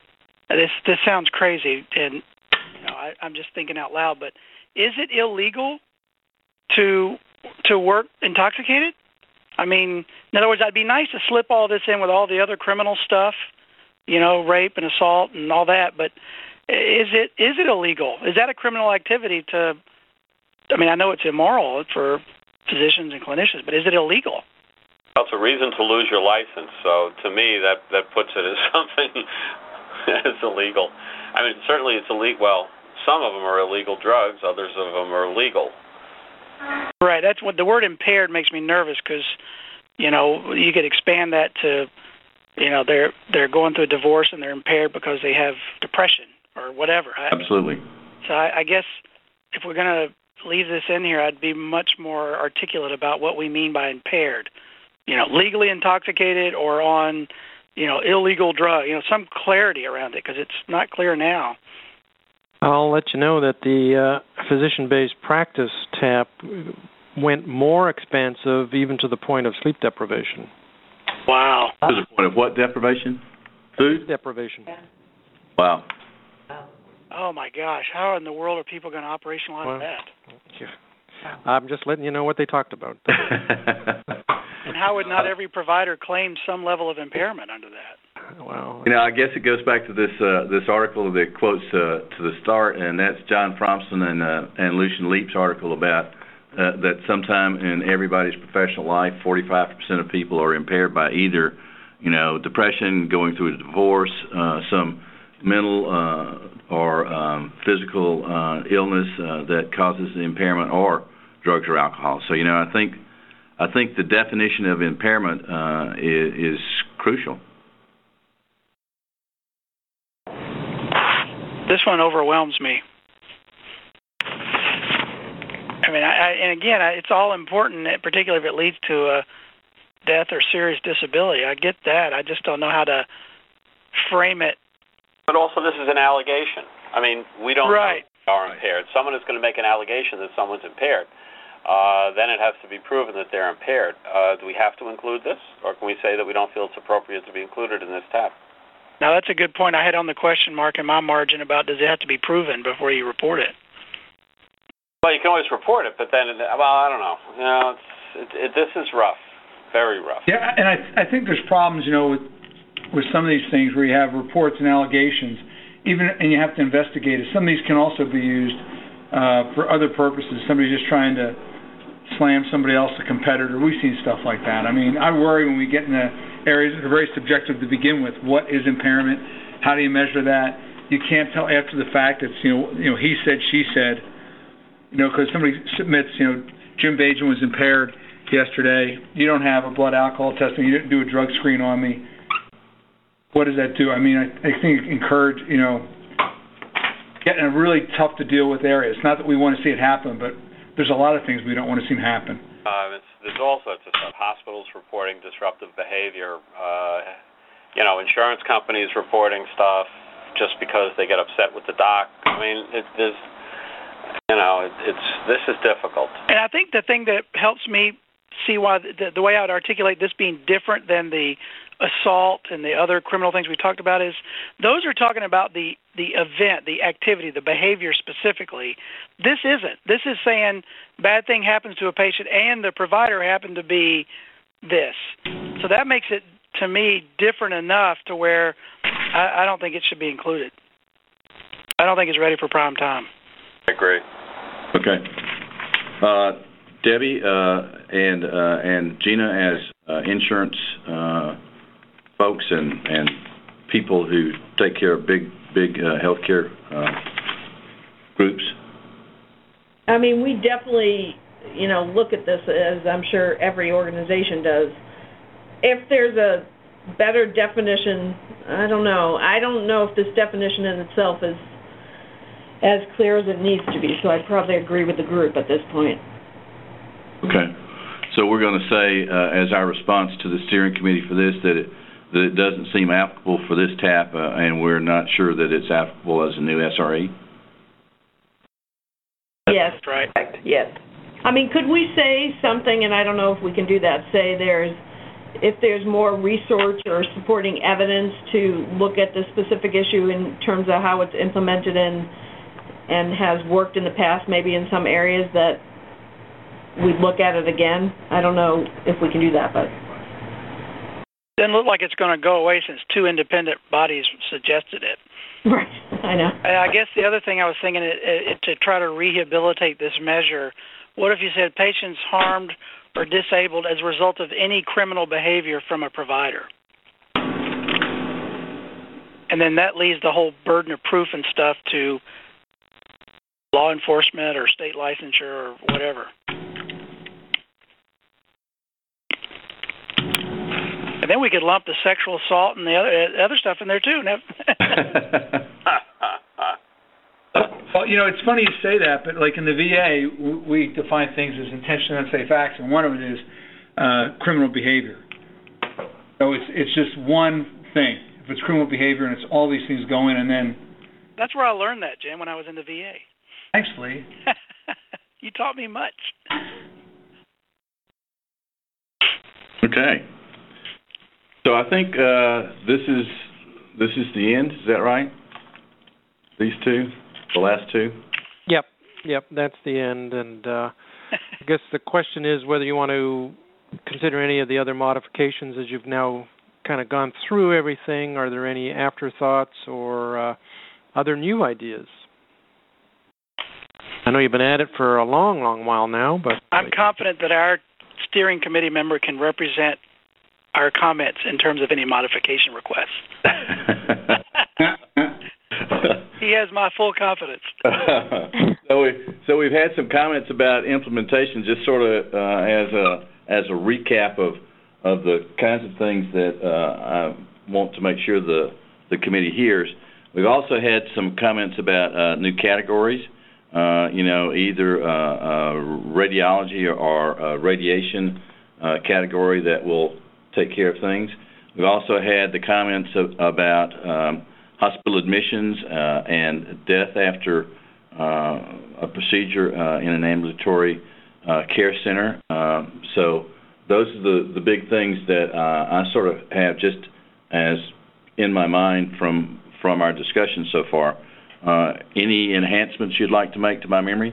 this sounds crazy, and I'm just thinking out loud, but is it illegal to work intoxicated? I mean, in other words, it'd be nice to slip all this in with all the other criminal stuff, rape and assault and all that, but is it illegal? Is that a criminal activity I know it's immoral for physicians and clinicians, but is it illegal? Well, it's a reason to lose your license, so to me that puts it as something that's illegal. I mean, certainly it's illegal. Well, some of them are illegal drugs, others of them are legal. Right, that's what the word impaired makes me nervous because, you could expand that to, they're going through a divorce and they're impaired because they have depression or whatever. Absolutely. So I guess if we're going to leave this in here, I'd be much more articulate about what we mean by impaired. Legally intoxicated or on, illegal drug, some clarity around it because it's not clear now. I'll let you know that the physician-based practice TAP went more expansive even to the point of sleep deprivation. Wow. To the point of what deprivation? Food? Sleep deprivation. Yeah. Wow. Oh, my gosh. How in the world are people going to operationalize that? I'm just letting you know what they talked about. And how would not every provider claim some level of impairment under that? Well, I guess it goes back to this article that quotes to the start, and that's John Fromson and Lucian Leap's article about that sometime in everybody's professional life, 45% of people are impaired by either, depression, going through a divorce, some mental or physical illness that causes the impairment, or drugs or alcohol. So, I think the definition of impairment is crucial. This one overwhelms me. I mean, it's all important, particularly if it leads to a death or serious disability. I get that. I just don't know how to frame it. But also, this is an allegation. I mean, we don't know if they are impaired. Someone is going to make an allegation that someone's impaired. Then it has to be proven that they're impaired. Do we have to include this, or can we say that we don't feel it's appropriate to be included in this tab? Now, that's a good point. I had on the question mark in my margin about does it have to be proven before you report it? Well, you can always report it, but then, I don't know. This is rough, very rough. Yeah, and I think there's problems, with some of these things where you have reports and allegations, and you have to investigate it. Some of these can also be used for other purposes. Somebody just trying to slam somebody else, a competitor. We've seen stuff like that. I mean, I worry when we get in the areas that are very subjective to begin with. What is impairment? How do you measure that? You can't tell after the fact. It's he said, she said. Because somebody submits, Jim Bajan was impaired yesterday. You don't have a blood alcohol testing. You didn't do a drug screen on me. What does that do? I mean, I think encourage, getting a really tough to deal with area. It's not that we want to see it happen, but there's a lot of things we don't want to see happen. There's all sorts of stuff. Hospitals reporting disruptive behavior. Insurance companies reporting stuff just because they get upset with the doc. I mean, this is difficult. And I think the thing that helps me see why the way I would articulate this being different than the assault and the other criminal things we talked about is those are talking about the event, the activity, the behavior specifically. This isn't. This is saying bad thing happens to a patient and the provider happened to be this. So that makes it, to me, different enough to where I don't think it should be included. I don't think it's ready for prime time. I agree. Okay. Debbie and Gina, as insurance folks and people who take care of big healthcare groups. I mean, we definitely, look at this as I'm sure every organization does. If there's a better definition, I don't know. I don't know if this definition in itself is as clear as it needs to be, so I'd probably agree with the group at this point. Okay. So we're going to say, as our response to the steering committee for this, that it doesn't seem applicable for this TAP, and we're not sure that it's applicable as a new SRE? Yes. That's right. Yes. I mean, could we say something, and I don't know if we can do that, say there's if there's more research or supporting evidence to look at the specific issue in terms of how it's implemented and has worked in the past, maybe in some areas, that we'd look at it again. I don't know if we can do that, but... It doesn't look like it's going to go away since 2 independent bodies suggested it. Right, I know. I guess the other thing I was thinking, to try to rehabilitate this measure, what if you said patients harmed or disabled as a result of any criminal behavior from a provider? And then that leaves the whole burden of proof and stuff to law enforcement or state licensure or whatever. And then we could lump the sexual assault and the other stuff in there too. Well, it's funny you say that, but like in the VA, we define things as intentionally unsafe acts, and one of it is criminal behavior. So it's just one thing. If it's criminal behavior and it's all these things go in, and then... That's where I learned that, Jim, when I was in the VA. Thanks, Lee. You taught me much. Okay. So I think this is the end. Is that right? These two, the last two. Yep, that's the end. And I guess the question is whether you want to consider any of the other modifications as you've now kind of gone through everything. Are there any afterthoughts or other new ideas? I know you've been at it for a long, long while now, but... I'm confident that our steering committee member can represent our comments in terms of any modification requests. He has my full confidence. So we've had some comments about implementation, just sort of as a recap of the kinds of things that I want to make sure the committee hears. We've also had some comments about new categories, either radiology or radiation category that will take care of things. We've also had the comments about hospital admissions and death after a procedure in an ambulatory care center. So those are the big things that I sort of have just as in my mind from our discussion so far. Any enhancements you'd like to make to my memory?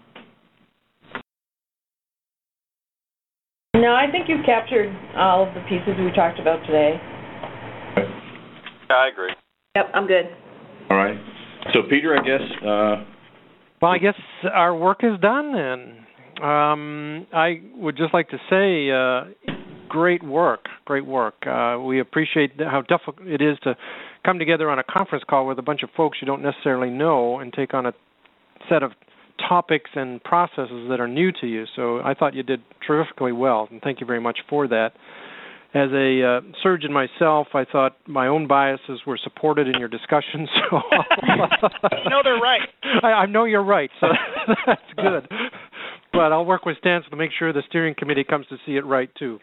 No, I think you've captured all of the pieces we talked about today. Yeah, I agree. Yep, I'm good. All right. So, Peter, I guess... Well, I guess our work is done, and I would just like to say great work. We appreciate how difficult it is to come together on a conference call with a bunch of folks you don't necessarily know and take on a set of topics and processes that are new to you. So I thought you did terrifically well, and thank you very much for that. As a surgeon myself, I thought my own biases were supported in your discussion. So they're right. I know you're right, so that's good. But I'll work with Stanson to make sure the steering committee comes to see it right, too.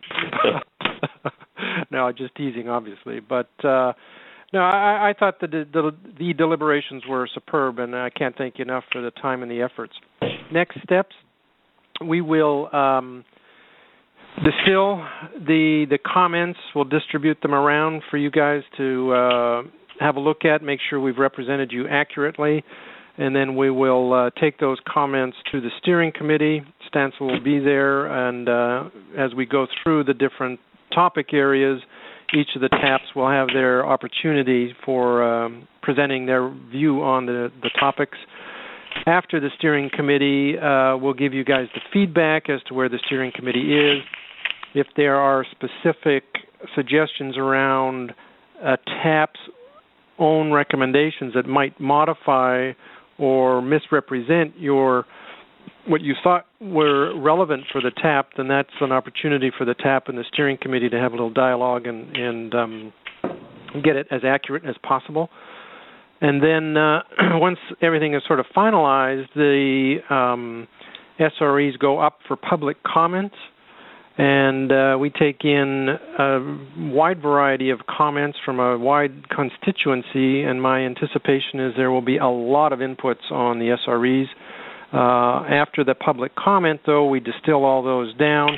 No, just teasing, obviously. But, no, I thought the deliberations were superb, and I can't thank you enough for the time and the efforts. Next steps, we will distill the comments. We'll distribute them around for you guys to have a look at, make sure we've represented you accurately, and then we will take those comments to the steering committee. Stanson will be there, and as we go through the different topic areas, each of the TAPs will have their opportunity for presenting their view on the topics. After the steering committee, we'll give you guys the feedback as to where the steering committee is. If there are specific suggestions around TAP's own recommendations that might modify or misrepresent what you thought were relevant for the TAP, then that's an opportunity for the TAP and the steering committee to have a little dialogue and get it as accurate as possible. And then once everything is sort of finalized, the SREs go up for public comments, and we take in a wide variety of comments from a wide constituency, and my anticipation is there will be a lot of inputs on the SREs. After the public comment, though, we distill all those down,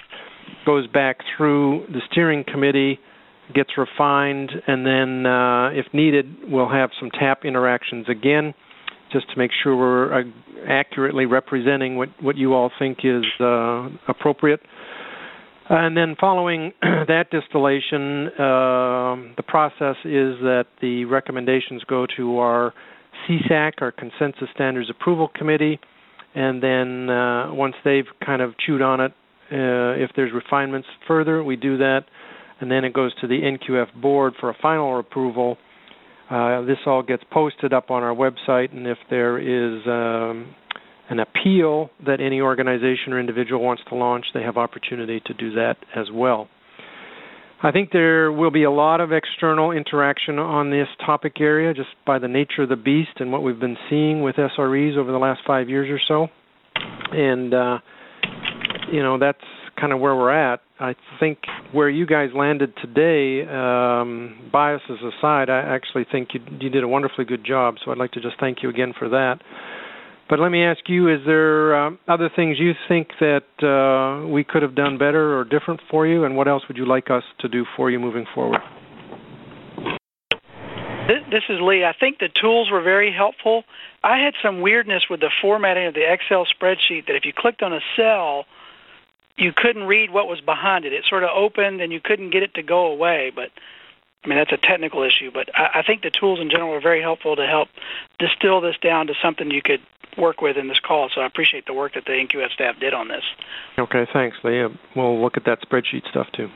goes back through the steering committee, gets refined, and then, if needed, we'll have some TAP interactions again, just to make sure we're accurately representing what you all think is appropriate. And then following that distillation, the process is that the recommendations go to our CSAC, our Consensus Standards Approval Committee, and then once they've kind of chewed on it, if there's refinements further, we do that, and then it goes to the NQF board for a final approval. This all gets posted up on our website, and if there is an appeal that any organization or individual wants to launch, they have opportunity to do that as well. I think there will be a lot of external interaction on this topic area just by the nature of the beast and what we've been seeing with SREs over the last 5 years or so. And, that's kind of where we're at. I think where you guys landed today, biases aside, I actually think you did a wonderfully good job, so I'd like to just thank you again for that. But let me ask you, is there other things you think that we could have done better or different for you, and what else would you like us to do for you moving forward? This is Lee. I think the tools were very helpful. I had some weirdness with the formatting of the Excel spreadsheet that if you clicked on a cell, you couldn't read what was behind it. It sort of opened and you couldn't get it to go away. But, that's a technical issue. But I think the tools in general are very helpful to help distill this down to something you could work with in this call. So I appreciate the work that the NQF staff did on this. Okay, thanks, Lee. We'll look at that spreadsheet stuff too.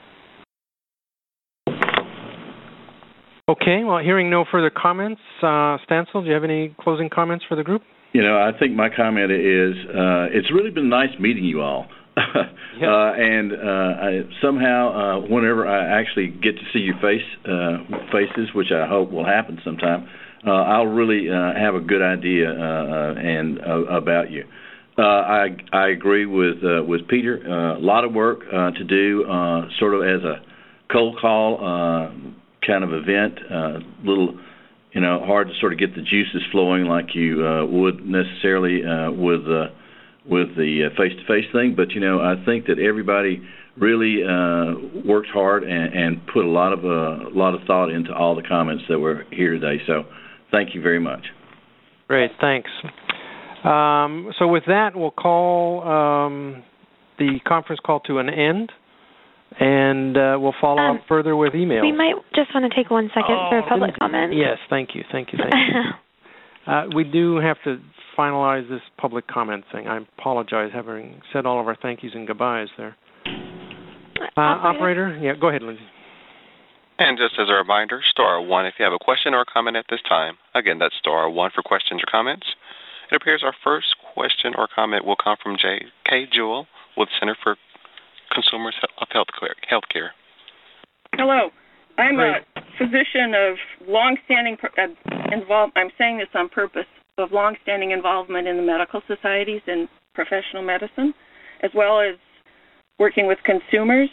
Okay, well, hearing no further comments, Stancil, do you have any closing comments for the group? I think my comment is it's really been nice meeting you all. Yeah. And I somehow, whenever I actually get to see your faces, which I hope will happen sometime, I'll really have a good idea about you. I agree with Peter. A lot of work to do, sort of as a cold call kind of event. Little, hard to sort of get the juices flowing like you would necessarily with the face-to-face thing. But I think that everybody really worked hard and put a lot of thought into all the comments that were here today. So thank you very much. Great, thanks. So with that, we'll call the conference call to an end, and we'll follow up further with emails. We might just want to take 1 second for public comment. Yes, thank you. We do have to finalize this public comment thing. I apologize, having said all of our thank yous and goodbyes there. Operator? Yeah, go ahead, Lindsay. And just as a reminder, star 1 if you have a question or a comment at this time. Again, that's star 1 for questions or comments. It appears our first question or comment will come from Kay Jewell with Center for Consumers of Healthcare. Hello. I'm a physician of long-standing I'm saying this on purpose, of long-standing involvement in the medical societies and professional medicine, as well as working with consumers.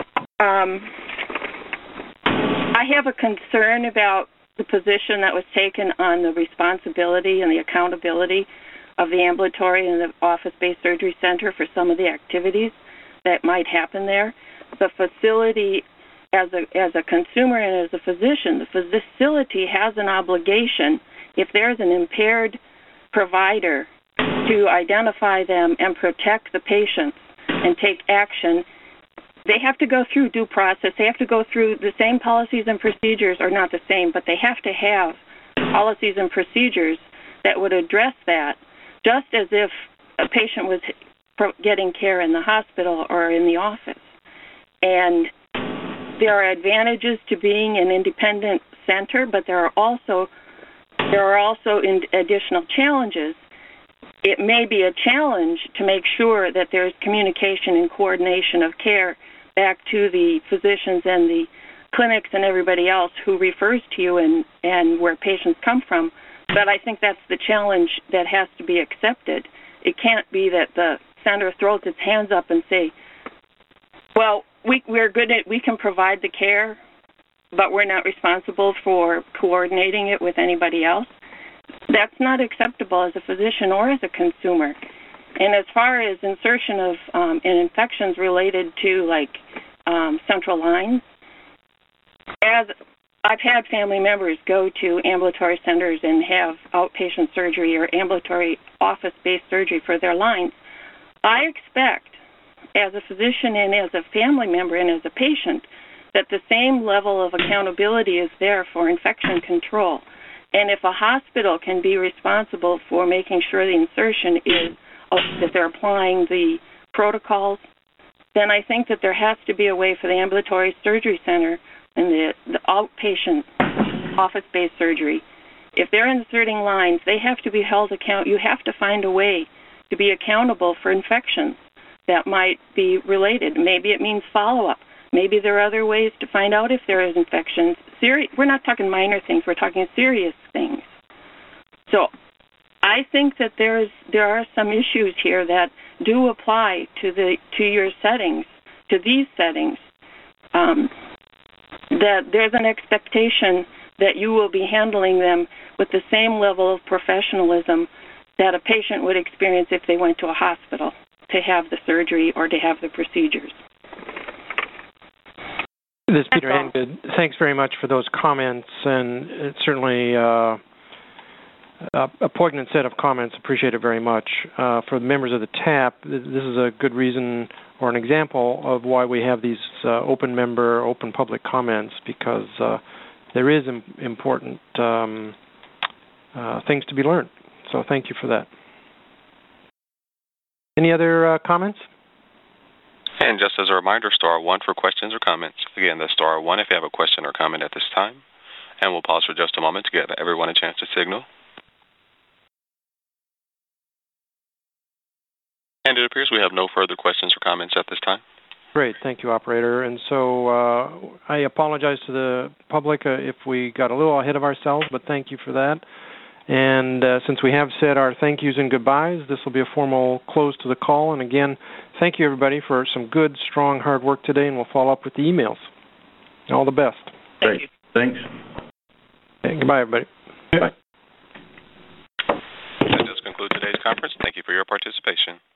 I have a concern about the position that was taken on the responsibility and the accountability of the ambulatory and the office-based surgery center for some of the activities that might happen there. The facility, as a consumer and as a physician, the facility has an obligation, if there's an impaired provider, to identify them and protect the patients and take action. They have to go through due process. They have to go through the same policies and procedures, or not the same, but they have to have policies and procedures that would address that, just as if a patient was getting care in the hospital or in the office. And there are advantages to being an independent center, but there are also additional challenges. It may be a challenge to make sure that there's communication and coordination of care back to the physicians and the clinics and everybody else who refers to you and where patients come from. But I think that's the challenge that has to be accepted. It can't be that the center throws its hands up and say, well, we're good at, we can provide the care, but we're not responsible for coordinating it with anybody else. That's not acceptable as a physician or as a consumer. And as far as insertion of infections related to central lines, as I've had family members go to ambulatory centers and have outpatient surgery or ambulatory office-based surgery for their lines, I expect, as a physician and as a family member and as a patient, that the same level of accountability is there for infection control. And if a hospital can be responsible for making sure the insertion is that they're applying the protocols, then I think that there has to be a way for the ambulatory surgery center and the outpatient office-based surgery. If they're inserting lines, they have to be held accountable. You have to find a way to be accountable for infections that might be related. Maybe it means follow-up. Maybe there are other ways to find out if there is infections. We're not talking minor things. We're talking serious things. So I think that there are some issues here that do apply to your settings, to these settings, that there's an expectation that you will be handling them with the same level of professionalism that a patient would experience if they went to a hospital to have the surgery or to have the procedures. This is Peter Hangood. Thanks very much for those comments, and it's certainly a poignant set of comments. Appreciate it very much. For the members of the TAP, this is a good reason or an example of why we have these open public comments, because there is important things to be learned. So thank you for that. Any other comments? And just as a reminder, *1 for questions or comments. Again, that's *1 if you have a question or comment at this time. And we'll pause for just a moment to give everyone a chance to signal. And it appears we have no further questions or comments at this time. Great. Thank you, operator. And so I apologize to the public if we got a little ahead of ourselves, but thank you for that. And since we have said our thank yous and goodbyes, this will be a formal close to the call. And again, thank you, everybody, for some good, strong, hard work today, and we'll follow up with the emails. All the best. Great. Thanks. Okay, goodbye, everybody. Bye. That does conclude today's conference. Thank you for your participation.